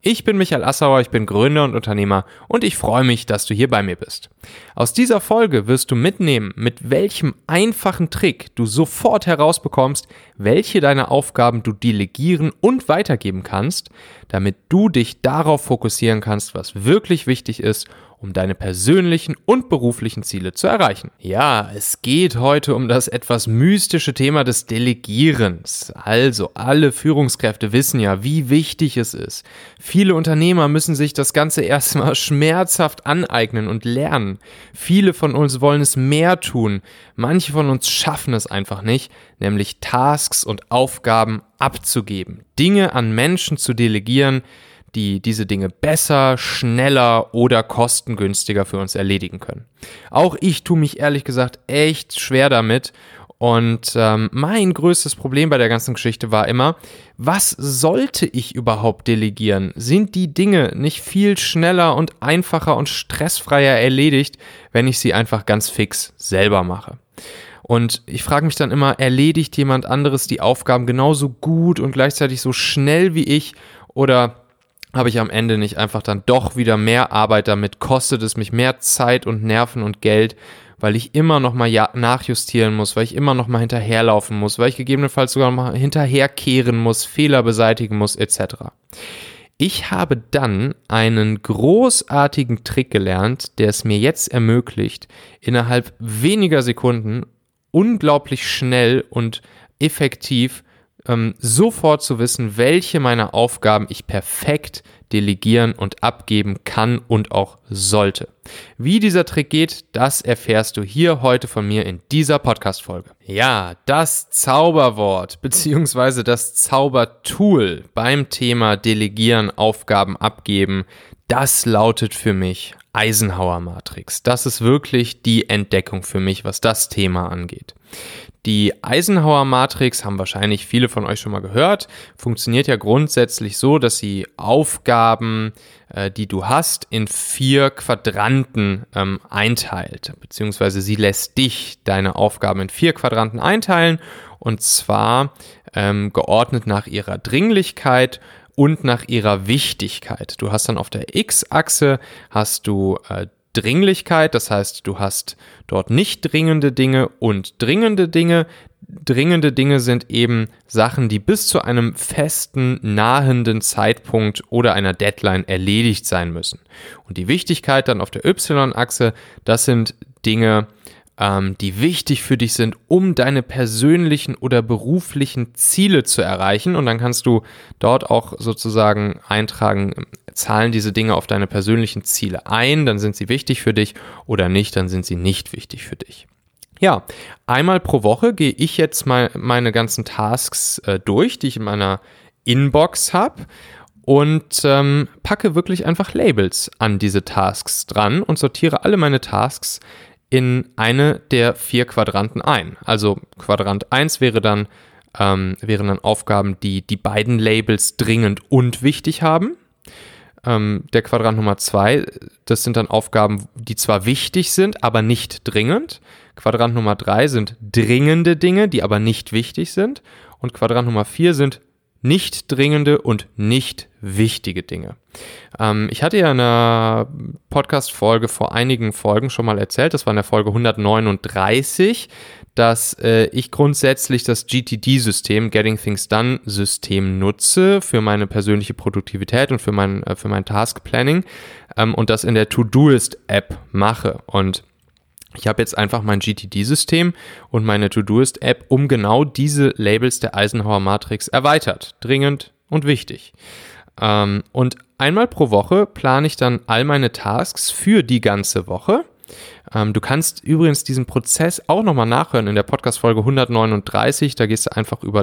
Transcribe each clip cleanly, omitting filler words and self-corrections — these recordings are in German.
Ich bin Michael Assauer, ich bin Gründer und Unternehmer und ich freue mich, dass du hier bei mir bist. Aus dieser Folge wirst du mitnehmen, mit welchem einfachen Trick du sofort herausbekommst, welche deiner Aufgaben du delegieren und weitergeben kannst, damit du dich darauf fokussieren kannst, was wirklich wichtig ist, um deine persönlichen und beruflichen Ziele zu erreichen. Ja, es geht heute um das etwas mystische Thema des Delegierens. Also, alle Führungskräfte wissen ja, wie wichtig es ist. Viele Unternehmer müssen sich das Ganze erstmal schmerzhaft aneignen und lernen. Viele von uns wollen es mehr tun. Manche von uns schaffen es einfach nicht, nämlich Tasks und Aufgaben abzugeben, Dinge an Menschen zu delegieren, die diese Dinge besser, schneller oder kostengünstiger für uns erledigen können. Auch ich tue mich ehrlich gesagt echt schwer damit und mein größtes Problem bei der ganzen Geschichte war immer, was sollte ich überhaupt delegieren? Sind die Dinge nicht viel schneller und einfacher und stressfreier erledigt, wenn ich sie einfach ganz fix selber mache? Und ich frage mich dann immer, erledigt jemand anderes die Aufgaben genauso gut und gleichzeitig so schnell wie ich oder habe ich am Ende nicht einfach dann doch wieder mehr Arbeit damit, kostet es mich mehr Zeit und Nerven und Geld, weil ich immer noch mal nachjustieren muss, weil ich immer noch mal hinterherlaufen muss, weil ich gegebenenfalls sogar noch mal hinterherkehren muss, Fehler beseitigen muss, etc. Ich habe dann einen großartigen Trick gelernt, der es mir jetzt ermöglicht, innerhalb weniger Sekunden unglaublich schnell und effektiv sofort zu wissen, welche meiner Aufgaben ich perfekt delegieren und abgeben kann und auch sollte. Wie dieser Trick geht, das erfährst du hier heute von mir in dieser Podcast-Folge. Ja, das Zauberwort bzw. das Zaubertool beim Thema Delegieren, Aufgaben abgeben, das lautet für mich Eisenhower-Matrix. Das ist wirklich die Entdeckung für mich, was das Thema angeht. Die Eisenhower-Matrix haben wahrscheinlich viele von euch schon mal gehört, funktioniert ja grundsätzlich so, dass sie Aufgaben, die du hast, in 4 Quadranten einteilt, beziehungsweise sie lässt dich deine Aufgaben in 4 Quadranten einteilen und zwar geordnet nach ihrer Dringlichkeit und nach ihrer Wichtigkeit. Du hast dann auf der X-Achse hast du Dringlichkeit, das heißt, du hast dort nicht dringende Dinge und dringende Dinge. Dringende Dinge sind eben Sachen, die bis zu einem festen, nahenden Zeitpunkt oder einer Deadline erledigt sein müssen. Und die Wichtigkeit dann auf der Y-Achse, das sind Dinge, die wichtig für dich sind, um deine persönlichen oder beruflichen Ziele zu erreichen. Und dann kannst du dort auch sozusagen eintragen, zahlen diese Dinge auf deine persönlichen Ziele ein, dann sind sie wichtig für dich oder nicht, dann sind sie nicht wichtig für dich. Ja, einmal pro Woche gehe ich jetzt mal meine ganzen Tasks durch, die ich in meiner Inbox habe und packe wirklich einfach Labels an diese Tasks dran und sortiere alle meine Tasks in eine der 4 Quadranten ein. Also Quadrant 1 wären dann Aufgaben, die beiden Labels dringend und wichtig haben. Der Quadrant Nummer 2, das sind dann Aufgaben, die zwar wichtig sind, aber nicht dringend. Quadrant Nummer 3 sind dringende Dinge, die aber nicht wichtig sind. Und Quadrant Nummer 4 sind nicht dringende und nicht wichtige Dinge. Ich hatte ja in einer Podcast-Folge vor einigen Folgen schon mal erzählt, das war in der Folge 139, dass ich grundsätzlich das GTD-System, Getting Things Done-System nutze für meine persönliche Produktivität und für mein Task-Planning und das in der To-Doist-App mache. Und ich habe jetzt einfach mein GTD-System und meine To-Doist-App um genau diese Labels der Eisenhower-Matrix erweitert. Dringend und wichtig. Und einmal pro Woche plane ich dann all meine Tasks für die ganze Woche. Du kannst übrigens diesen Prozess auch nochmal nachhören in der Podcast-Folge 139. Da gehst du einfach über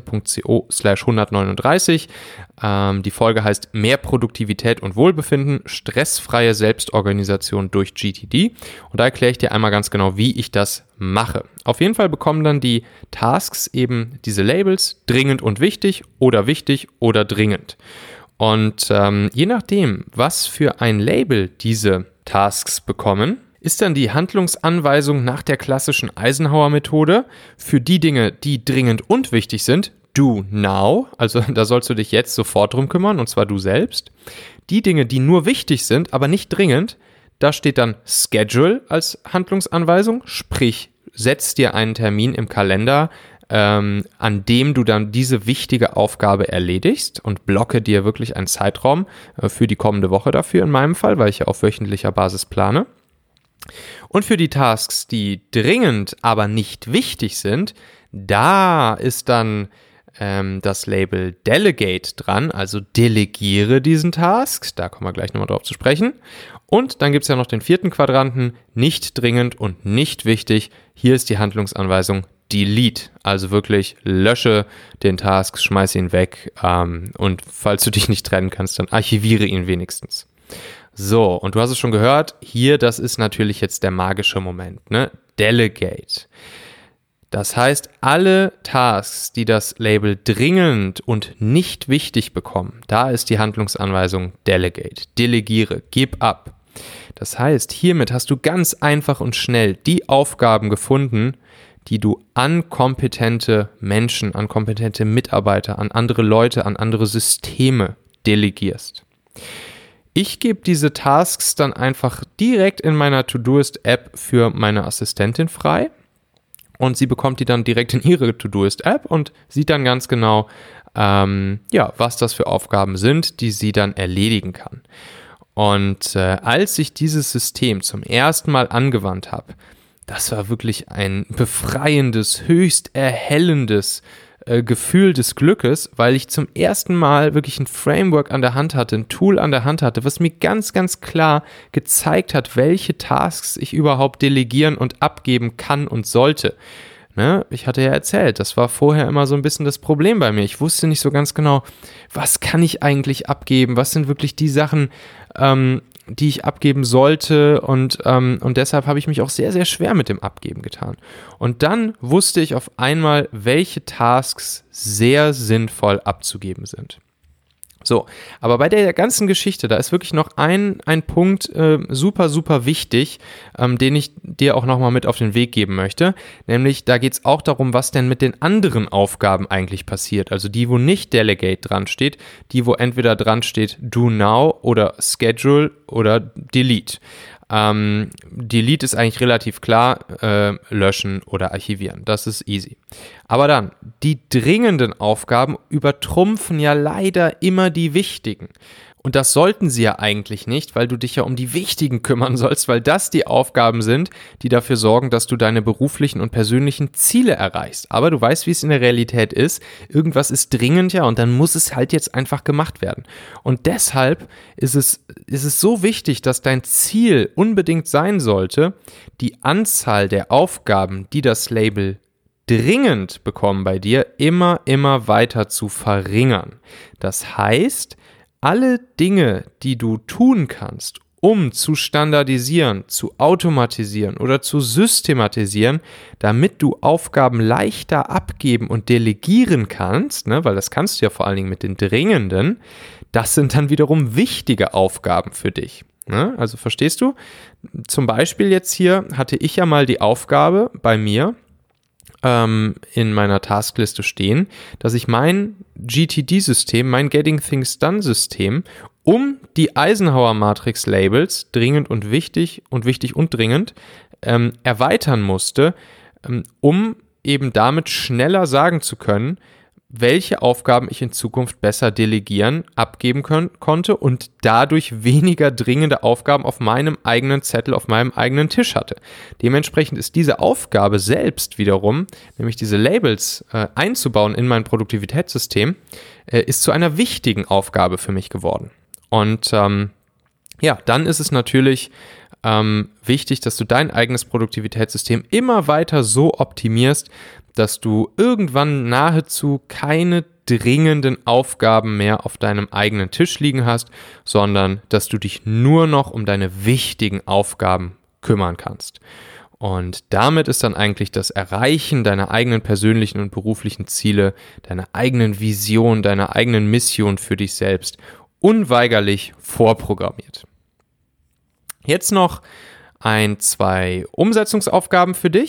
talente.co/139. Die Folge heißt Mehr Produktivität und Wohlbefinden, stressfreie Selbstorganisation durch GTD. Und da erkläre ich dir einmal ganz genau, wie ich das mache. Auf jeden Fall bekommen dann die Tasks eben diese Labels dringend und wichtig oder dringend. Und je nachdem, was für ein Label diese Tasks bekommen, ist dann die Handlungsanweisung nach der klassischen Eisenhower-Methode für die Dinge, die dringend und wichtig sind, Do Now, also da sollst du dich jetzt sofort drum kümmern, und zwar du selbst. Die Dinge, die nur wichtig sind, aber nicht dringend, da steht dann Schedule als Handlungsanweisung, sprich, setz dir einen Termin im Kalender, an dem du dann diese wichtige Aufgabe erledigst und blocke dir wirklich einen Zeitraum für die kommende Woche dafür, in meinem Fall, weil ich ja auf wöchentlicher Basis plane. Und für die Tasks, die dringend, aber nicht wichtig sind, da ist dann das Label Delegate dran, also delegiere diesen Task, da kommen wir gleich nochmal drauf zu sprechen. Und dann gibt es ja noch den 4. Quadranten, nicht dringend und nicht wichtig. Hier ist die Handlungsanweisung Delete, also wirklich lösche den Task, schmeiß ihn weg und falls du dich nicht trennen kannst, dann archiviere ihn wenigstens. So, und du hast es schon gehört, hier, das ist natürlich jetzt der magische Moment, ne? Delegate. Das heißt, alle Tasks, die das Label dringend und nicht wichtig bekommen, da ist die Handlungsanweisung Delegate, delegiere, gib ab. Das heißt, hiermit hast du ganz einfach und schnell die Aufgaben gefunden, die du an kompetente Menschen, an kompetente Mitarbeiter, an andere Leute, an andere Systeme delegierst. Ich gebe diese Tasks dann einfach direkt in meiner Todoist-App für meine Assistentin frei und sie bekommt die dann direkt in ihre Todoist-App und sieht dann ganz genau, was das für Aufgaben sind, die sie dann erledigen kann. Und als ich dieses System zum ersten Mal angewandt habe, das war wirklich ein befreiendes, höchst erhellendes Gefühl des Glückes, weil ich zum ersten Mal wirklich ein Framework an der Hand hatte, ein Tool an der Hand hatte, was mir ganz, ganz klar gezeigt hat, welche Tasks ich überhaupt delegieren und abgeben kann und sollte. Ne? Ich hatte ja erzählt, das war vorher immer so ein bisschen das Problem bei mir. Ich wusste nicht so ganz genau, was kann ich eigentlich abgeben, was sind wirklich die Sachen, die ich abgeben sollte und deshalb habe ich mich auch sehr, sehr schwer mit dem Abgeben getan. Und dann wusste ich auf einmal, welche Tasks sehr sinnvoll abzugeben sind. So, aber bei der ganzen Geschichte, da ist wirklich noch ein Punkt super, super wichtig, den ich dir auch nochmal mit auf den Weg geben möchte. Nämlich, da geht es auch darum, was denn mit den anderen Aufgaben eigentlich passiert. Also die, wo nicht Delegate dran steht, die, wo entweder dran steht Do Now oder Schedule oder Delete. Delete ist eigentlich relativ klar, löschen oder archivieren. Das ist easy. Aber dann, die dringenden Aufgaben übertrumpfen ja leider immer die wichtigen. Und das sollten sie ja eigentlich nicht, weil du dich ja um die Wichtigen kümmern sollst, weil das die Aufgaben sind, die dafür sorgen, dass du deine beruflichen und persönlichen Ziele erreichst. Aber du weißt, wie es in der Realität ist. Irgendwas ist dringend ja und dann muss es halt jetzt einfach gemacht werden. Und deshalb ist es so wichtig, dass dein Ziel unbedingt sein sollte, die Anzahl der Aufgaben, die das Label dringend bekommen bei dir, immer weiter zu verringern. Das heißt, alle Dinge, die du tun kannst, um zu standardisieren, zu automatisieren oder zu systematisieren, damit du Aufgaben leichter abgeben und delegieren kannst, ne, weil das kannst du ja vor allen Dingen mit den dringenden, das sind dann wiederum wichtige Aufgaben für dich. Ne? Also verstehst du? Zum Beispiel jetzt hier hatte ich ja mal die Aufgabe bei mir, in meiner Taskliste stehen, dass ich mein GTD-System, mein Getting Things Done-System, um die Eisenhower-Matrix-Labels dringend und wichtig und dringend erweitern musste, um eben damit schneller sagen zu können, welche Aufgaben ich in Zukunft besser delegieren, abgeben konnte und dadurch weniger dringende Aufgaben auf meinem eigenen Zettel, auf meinem eigenen Tisch hatte. Dementsprechend ist diese Aufgabe selbst wiederum, nämlich diese Labels einzubauen in mein Produktivitätssystem, ist zu einer wichtigen Aufgabe für mich geworden. Und dann ist es natürlich wichtig, dass du dein eigenes Produktivitätssystem immer weiter so optimierst, dass du irgendwann nahezu keine dringenden Aufgaben mehr auf deinem eigenen Tisch liegen hast, sondern dass du dich nur noch um deine wichtigen Aufgaben kümmern kannst. Und damit ist dann eigentlich das Erreichen deiner eigenen persönlichen und beruflichen Ziele, deiner eigenen Vision, deiner eigenen Mission für dich selbst unweigerlich vorprogrammiert. Jetzt noch 2 Umsetzungsaufgaben für dich.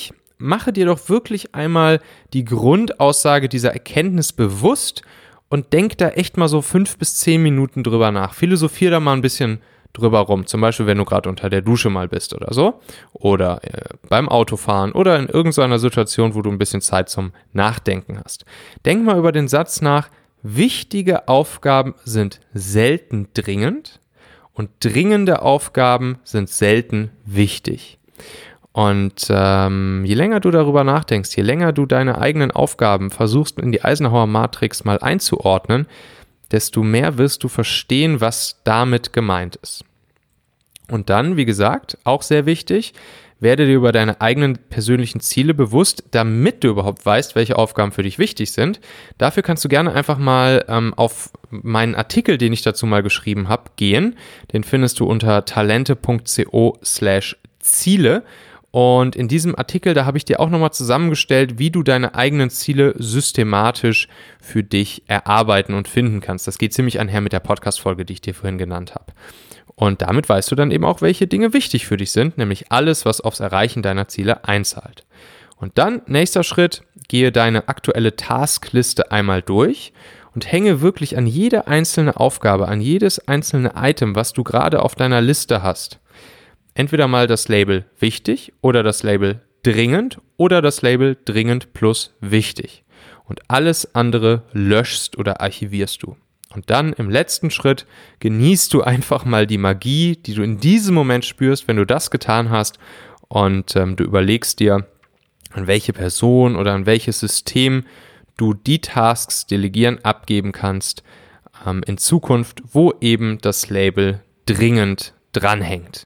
mache dir doch wirklich einmal die Grundaussage dieser Erkenntnis bewusst und denk da echt mal so 5 bis 10 Minuten drüber nach. Philosophier da mal ein bisschen drüber rum. Zum Beispiel, wenn du gerade unter der Dusche mal bist oder so. Oder beim Autofahren oder in irgendeiner Situation, wo du ein bisschen Zeit zum Nachdenken hast. Denk mal über den Satz nach: Wichtige Aufgaben sind selten dringend und dringende Aufgaben sind selten wichtig. Und je länger du darüber nachdenkst, je länger du deine eigenen Aufgaben versuchst in die Eisenhower Matrix mal einzuordnen, desto mehr wirst du verstehen, was damit gemeint ist. Und dann, wie gesagt, auch sehr wichtig, werde dir über deine eigenen persönlichen Ziele bewusst, damit du überhaupt weißt, welche Aufgaben für dich wichtig sind. Dafür kannst du gerne einfach mal auf meinen Artikel, den ich dazu mal geschrieben habe, gehen. Den findest du unter talente.co/Ziele. Und in diesem Artikel, da habe ich dir auch nochmal zusammengestellt, wie du deine eigenen Ziele systematisch für dich erarbeiten und finden kannst. Das geht ziemlich einher mit der Podcast-Folge, die ich dir vorhin genannt habe. Und damit weißt du dann eben auch, welche Dinge wichtig für dich sind, nämlich alles, was aufs Erreichen deiner Ziele einzahlt. Und dann, nächster Schritt, gehe deine aktuelle Taskliste einmal durch und hänge wirklich an jede einzelne Aufgabe, an jedes einzelne Item, was du gerade auf deiner Liste hast, entweder mal das Label wichtig oder das Label dringend oder das Label dringend plus wichtig. Und alles andere löschst oder archivierst du. Und dann im letzten Schritt genießt du einfach mal die Magie, die du in diesem Moment spürst, wenn du das getan hast. Und du überlegst dir, an welche Person oder an welches System du die Tasks delegieren, abgeben kannst in Zukunft, wo eben das Label dringend dranhängt.